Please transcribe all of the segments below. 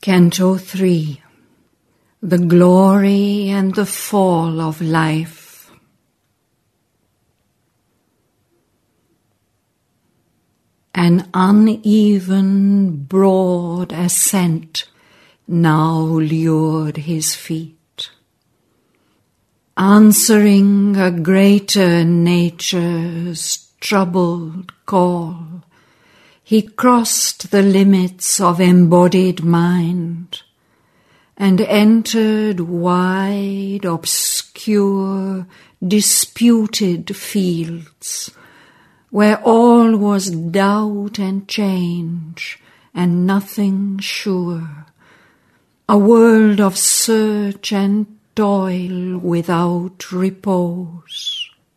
Canto 3. The Glory and the Fall of Life. An uneven, broad ascent now lured his feet. Answering a greater nature's troubled call, he crossed the limits of embodied mind and entered wide, obscure, disputed fields where all was doubt and change and nothing sure, a world of search and toil without repose.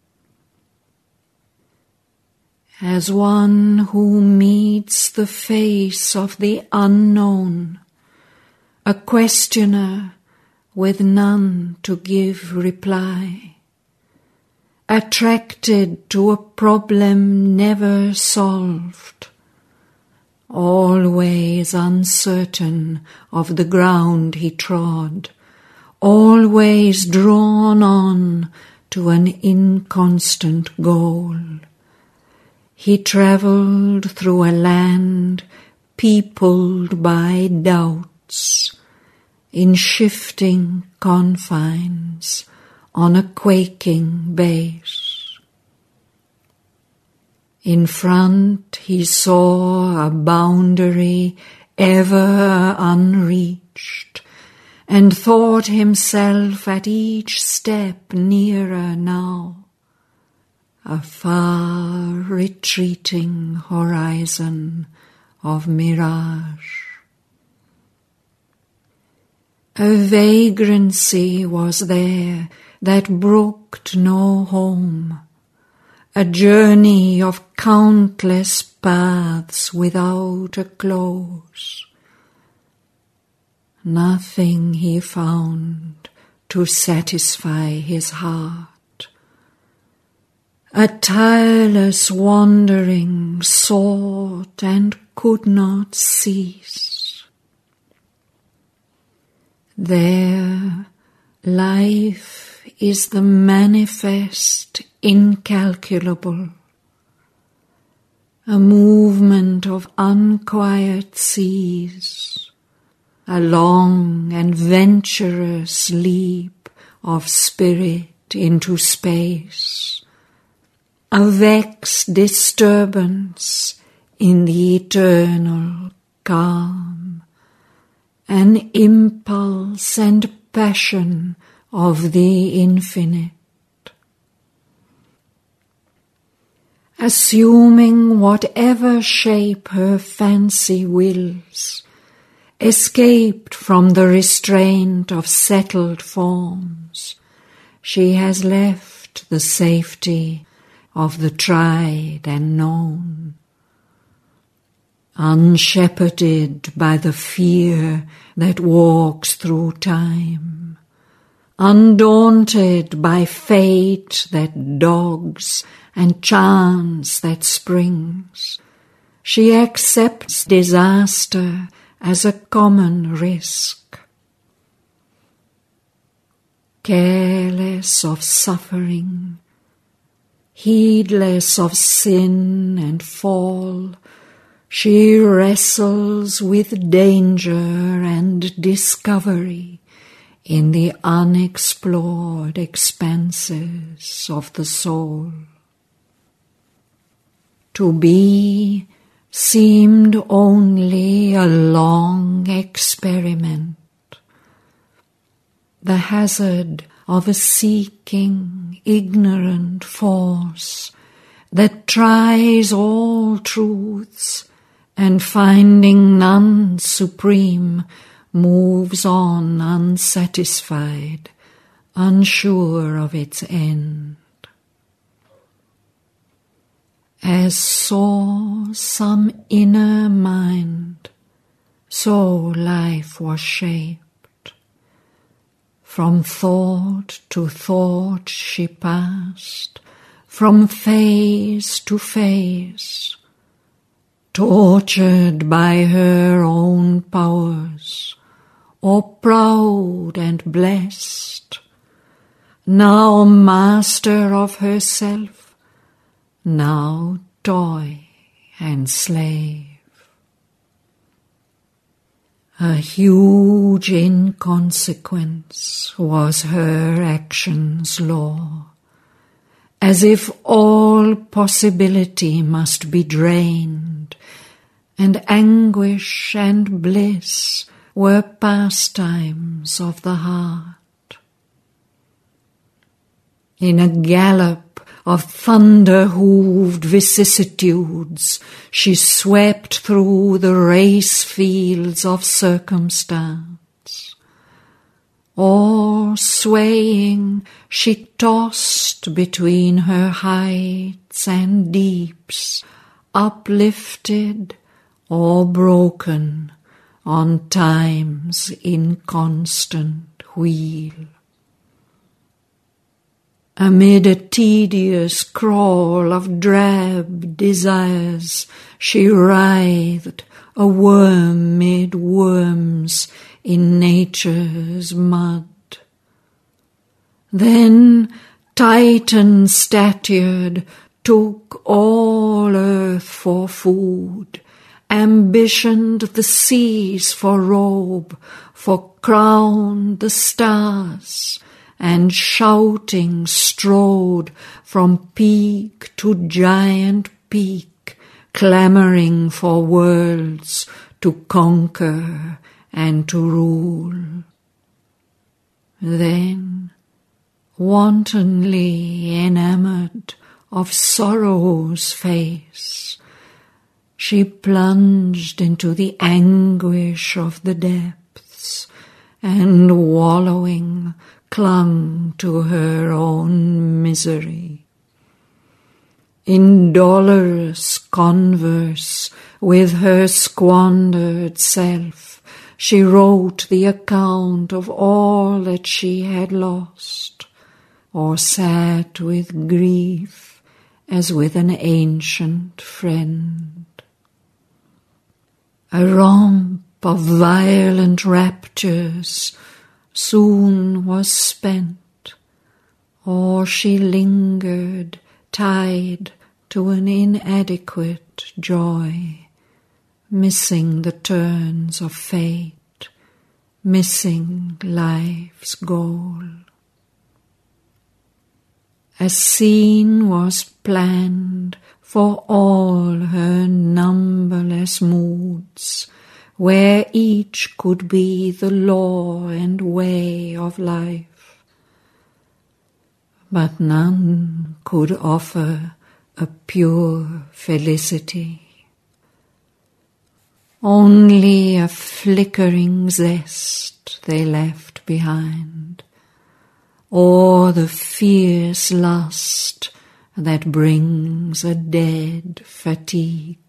As one who meets the face of the unknown, a questioner with none to give reply, attracted to a problem never solved, always uncertain of the ground he trod, always drawn on to an inconstant goal. He travelled through a land peopled by doubts, in shifting confines, on a quaking base. In front he saw a boundary ever unreached, and thought himself at each step nearer now, a far retreating horizon of mirage. A vagrancy was there that brooked no home, a journey of countless paths without a close. Nothing he found to satisfy his heart. A tireless wandering sought and could not cease. There, life is the manifest incalculable, a movement of unquiet seas, a long and venturous leap of spirit into space, a vexed disturbance in the eternal calm, an impulse and passion of the infinite. Assuming whatever shape her fancy wills, escaped from the restraint of settled forms, she has left the safety of the tried and known. Unshepherded by the fear that walks through time, undaunted by fate that dogs and chance that springs, she accepts disaster as a common risk. Careless of suffering, heedless of sin and fall, she wrestles with danger and discovery in the unexplored expanses of the soul. To be seemed only a long experiment, the hazard of a seeking, ignorant force that tries all truths and finding none supreme moves on unsatisfied, unsure of its end. As saw some inner mind, so life was shaped. From thought to thought she passed, from phase to phase, tortured by her own powers, or proud and blessed, now master of herself, now toy and slave. A huge inconsequence was her action's law, as if all possibility must be drained, and anguish and bliss were pastimes of the heart. In a gallop of thunder-hooved vicissitudes, she swept through the race fields of circumstance. Or, swaying, she tossed between her heights and deeps, uplifted or broken on time's inconstant wheel. Amid a tedious crawl of drab desires, she writhed, a worm mid worms in nature's mud. Then, Titan-statured, took all earth for food, ambitioned the seas for robe, for crown the stars, and shouting strode from peak to giant peak, clamouring for worlds to conquer and to rule. Then, wantonly enamoured of sorrow's face, she plunged into the anguish of the depths, and wallowing, clung to her own misery. In dolorous converse with her squandered self, she wrote the account of all that she had lost, or sat with grief as with an ancient friend. A romp of violent raptures soon was spent, or she lingered tied to an inadequate joy, missing the turns of fate, missing life's goal. A scene was planned for all her numberless moods, where each could be the law and way of life. But none could offer a pure felicity. Only a flickering zest they left behind, or the fierce lust that brings a dead fatigue.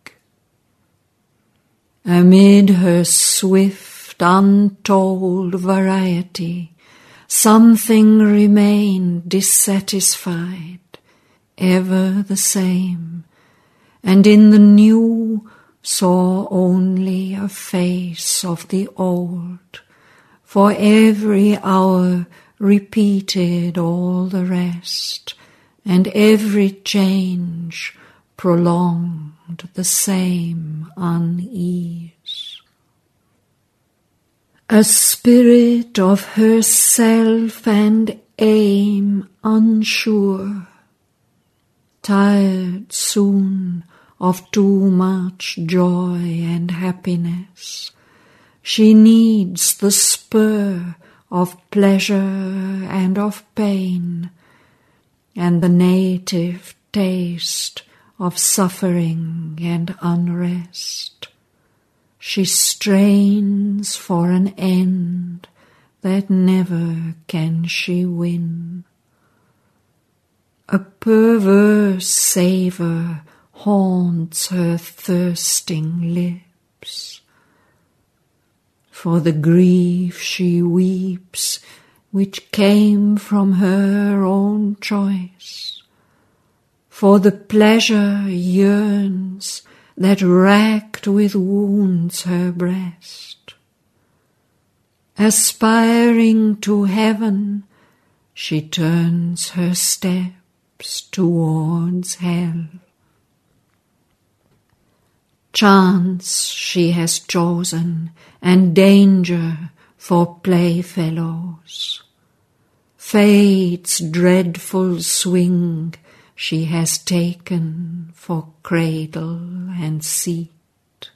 Amid her swift, untold variety, something remained dissatisfied, ever the same, and in the new saw only a face of the old, for every hour repeated all the rest, and every change prolonged the same unease. A spirit of herself and aim unsure, tired soon of too much joy and happiness, she needs the spur of pleasure and of pain, and the native taste of suffering and unrest. She strains for an end that never can she win. A perverse savour haunts her thirsting lips, for the grief she weeps which came from her own choice, for the pleasure yearns that racked with wounds her breast. Aspiring to heaven, she turns her steps towards hell. Chance she has chosen, and danger for playfellows. Fate's dreadful swing she has taken for cradle and seat.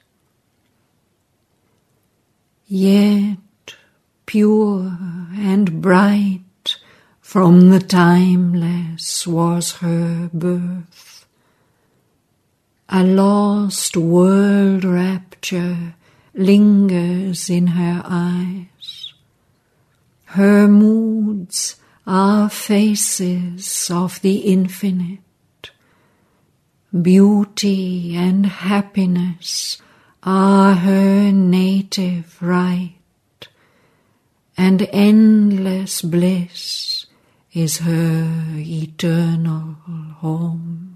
Yet pure and bright from the timeless was her birth. A lost world rapture lingers in her eyes. Her moods are faces of the infinite. Beauty and happiness are her native right, and endless bliss is her eternal home.